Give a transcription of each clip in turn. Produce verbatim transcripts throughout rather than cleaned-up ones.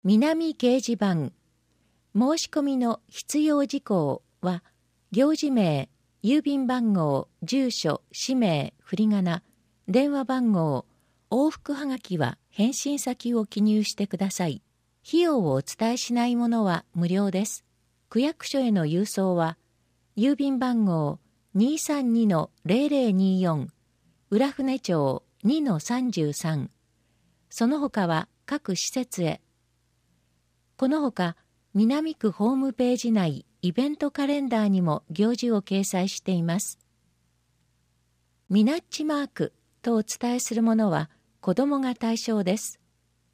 南掲示板、申し込みの必要事項は、行事名、郵便番号、住所、氏名、振り仮名、電話番号、往復はがきは返信先を記入してください。費用をお伝えしないものは無料です。区役所への郵送は、郵便番号 にーさんにのゼロゼロにーよん、浦船町 にのさんじゅうさん、その他は各施設へ。このほか、南区ホームページ内イベントカレンダーにも行事を掲載しています。ミナッチマークとお伝えするものは子どもが対象です。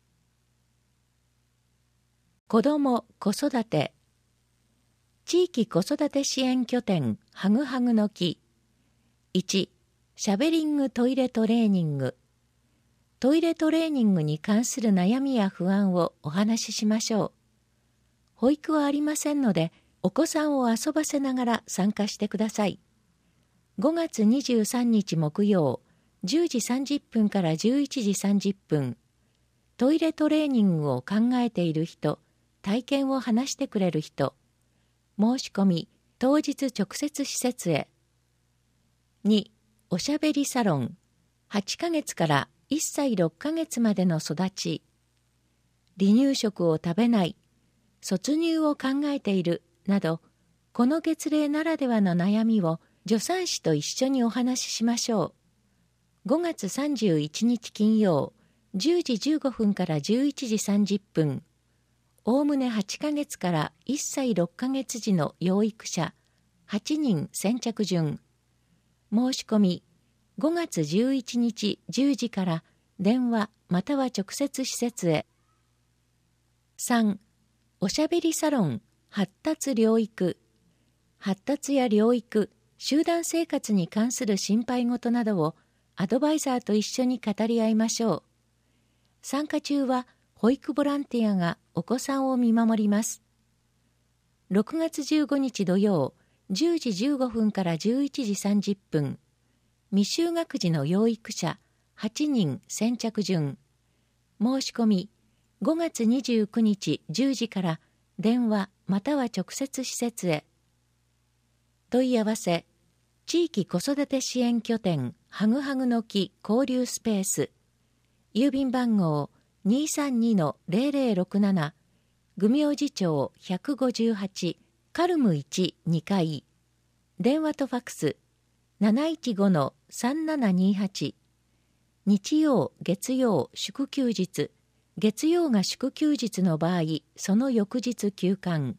子ども・子育て地域子育て支援拠点ハグハグの木。いち. シャベリングトイレトレーニング。トイレトレーニングに関する悩みや不安をお話ししましょう。保育はありませんので、お子さんを遊ばせながら参加してください。ごがつにじゅうさんにち木曜、じゅうじさんじゅっぷんからじゅういちじさんじゅっぷん、トイレトレーニングを考えている人、体験を話してくれる人、申し込み、当日直接施設へ。に. おしゃべりサロン、はちかげつからいっさいろっかげつまでの育ち、離乳食を食べない、卒乳を考えているなど、この月齢ならではの悩みを助産師と一緒にお話ししましょう。ごがつさんじゅういちにち金曜、じゅうじじゅうごふんからじゅういちじさんじゅっぷん、おおむねはちかげつからいっさいろっかげつ時の養育者はちにん先着順。申し込み、ごがつじゅういちにちじゅうじから電話または直接施設へ。さん. おしゃべりサロン発達療育。発達や療育、集団生活に関する心配事などをアドバイザーと一緒に語り合いましょう。参加中は保育ボランティアがお子さんを見守ります。ろくがつじゅうごにち土曜、じゅうじじゅうごふんからじゅういちじさんじゅっぷん、未就学児の養育者はちにん先着順。申し込み、ごがつにじゅうくにちじゅうじから電話または直接施設へ。問い合わせ、地域子育て支援拠点ハグハグの木交流スペース、郵便番号 にーさんにのゼロゼロろくなな、愚明寺町ひゃくごじゅうはち、カルムいち、にかい、電話とファクス なないちごのさんななにはち、日曜、月曜、祝休日、月曜が祝休日の場合、その翌日休館。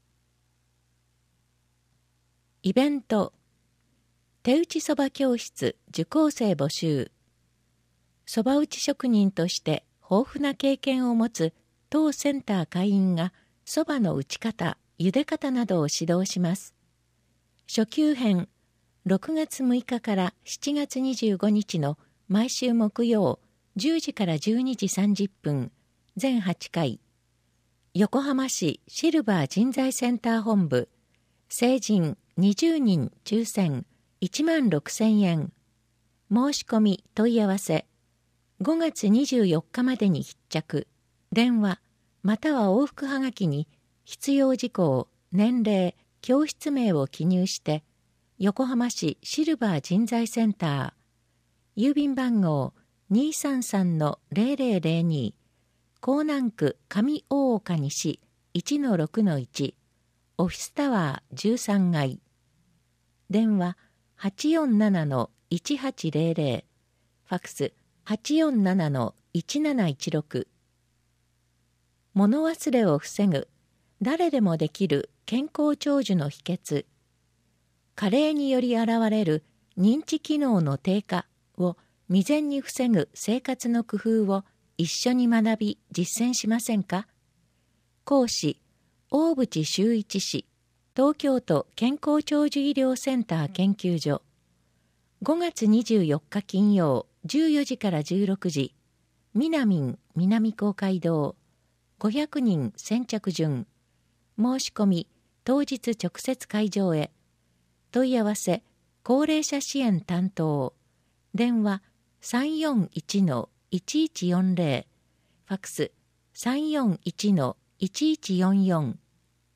イベント、手打ちそば教室受講生募集。そば打ち職人として豊富な経験を持つ当センター会員がそばの打ち方、茹で方などを指導します。初級編、ろくがつむいかからしちがつにじゅうごにちの毎週木曜、じゅうじからじゅうにじさんじゅっぷん、全はちかい。横浜市シルバー人材センター本部、成人にじゅうにん抽選いちまんろくせんえん。申し込み問い合わせ、ごがつにじゅうよっかまでに必着。電話または往復はがきに必要事項、年齢、教室名を記入して、横浜市シルバー人材センター、郵便番号 にーさんさんのゼロゼロゼロに、江南区上大岡西 いちのろくのいち、オフィスタワーじゅうさんがい。電話 はちよんななのいちはちゼロゼロ、ファクス はちよんななのいちなないちろく。物忘れを防ぐ、誰でもできる健康長寿の秘訣。加齢により現れる認知機能の低下を未然に防ぐ生活の工夫を一緒に学び実践しませんか。講師、大渕修一氏、東京都健康長寿医療センター研究所。ごがつにじゅうよっか金曜、じゅうよじからじゅうろくじ、みなみん南公会堂、ごひゃくにん先着順。申し込み、当日直接会場へ。問い合わせ、高齢者支援担当。電話 さんよんいちのいちいちよんゼロ、ファクスさんよんいちのいちいちよんよん。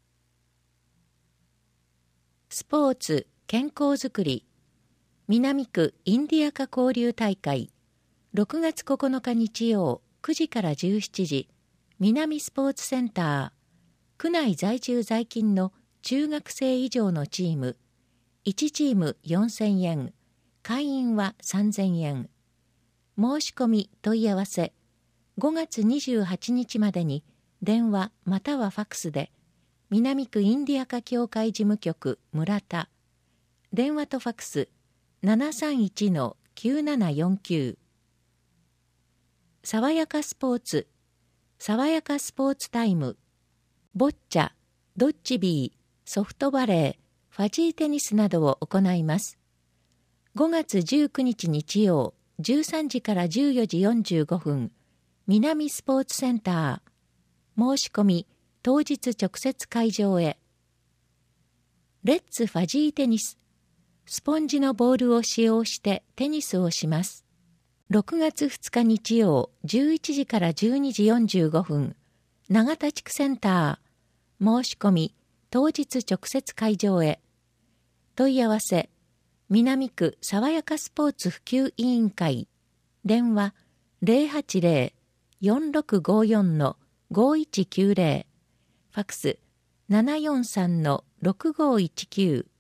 スポーツ・健康づくり南区インディアカ交流大会ろくがつここのか日曜くじからじゅうしちじ南スポーツセンター区内在住在勤の中学生以上のチームいちチームよんせんえん会員はさんぜんえん申し込み問い合わせごがつにじゅうはちにちまでに電話またはファックスで南区インディアカ協会事務局村田電話とファックス ななさんいちのきゅうななよんきゅう 爽やかスポーツ爽やかスポーツタイムボッチャドッジビーソフトバレーファジーテニスなどを行います。ごがつじゅうくにち日曜じゅうさんじからじゅうよじよんじゅうごふん南スポーツセンター申し込み当日直接会場へレッツファジーテニススポンジのボールを使用してテニスをします。ろくがつふつか日曜じゅういちじからじゅうにじよんじゅうごふん永田地区センター申し込み当日直接会場へ問い合わせ南区爽やかスポーツ普及委員会電話 ゼロはちゼロ よんろくごよん ごいちきゅうゼロ ファックス ななよんさんのろくごいちきゅう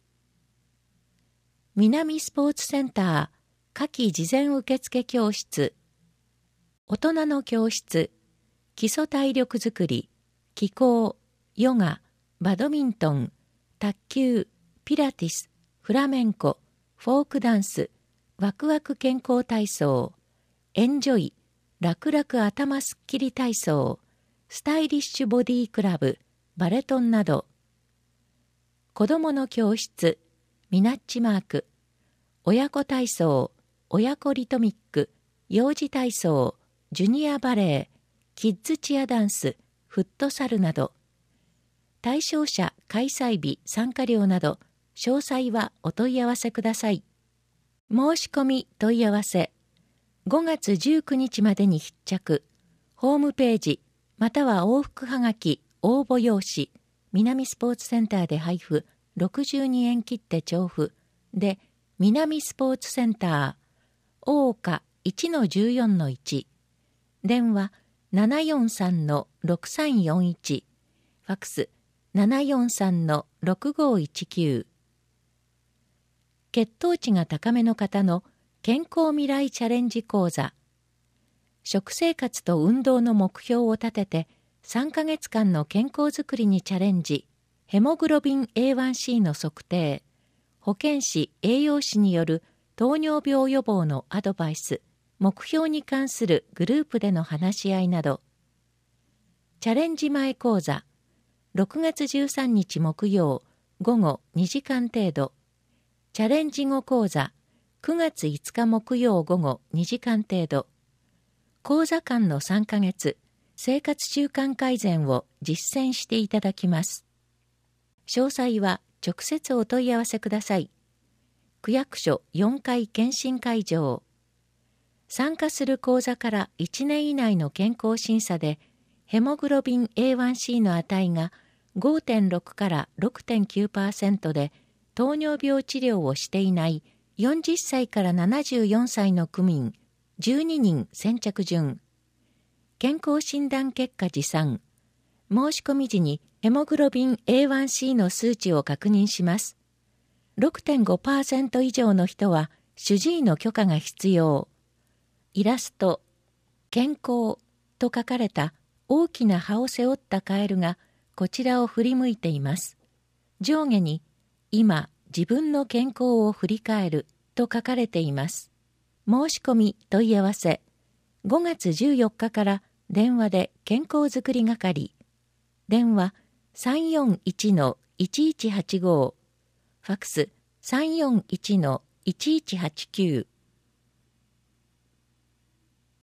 南スポーツセンター夏季事前受付教室大人の教室基礎体力づくり気功ヨガバドミントン卓球ピラティスフラメンコフォークダンスワクワク健康体操エンジョイ楽々頭すっきり体操スタイリッシュボディクラブバレトンなど子どもの教室ミナッチマーク親子体操親子リトミック幼児体操ジュニアバレーキッズチアダンスフットサルなど対象者開催日参加料など詳細はお問い合わせください。申し込み問い合わせごがつじゅうくにちまでに必着ホームページまたは往復はがき応募用紙南スポーツセンターで配布ろくじゅうにえん切手調布で南スポーツセンター大岡 いちのじゅうよんのいち 電話 ななよんさんのろくさんよんいち ファックス ななよんさんのろくごいちきゅう血糖値が高めの方の健康未来チャレンジ講座食生活と運動の目標を立ててさんかげつかんの健康づくりにチャレンジヘモグロビン エーワンシー の測定保健師栄養士による糖尿病予防のアドバイス目標に関するグループでの話し合いなどチャレンジ前講座ろくがつじゅうさんにち木曜午後にじかん程度チャレンジ後講座くがついつか木曜午後にじかん程度講座間のさんかげつ生活習慣改善を実践していただきます。詳細は直接お問い合わせください。区役所よんかい検診会場参加する講座からいちねん以内の健康審査でヘモグロビン エーワンシー の値が ごてんろく から ろくてんきゅうパーセント で糖尿病治療をしていないよんじゅっさいからななじゅうよんさいの区民じゅうににん先着順健康診断結果持参申し込み時にヘモグロビン エーワンシー の数値を確認します。ろくてんごパーセント 以上の人は主治医の許可が必要。イラスト健康と書かれた大きな葉を背負ったカエルがこちらを振り向いています。上下に今自分の健康を振り返ると書かれています。申し込み問い合わせごがつじゅうよっかから電話で健康づくり係電話 さんよんいちのいちいちはちご ファックス さんよんいちのいちいちはちきゅう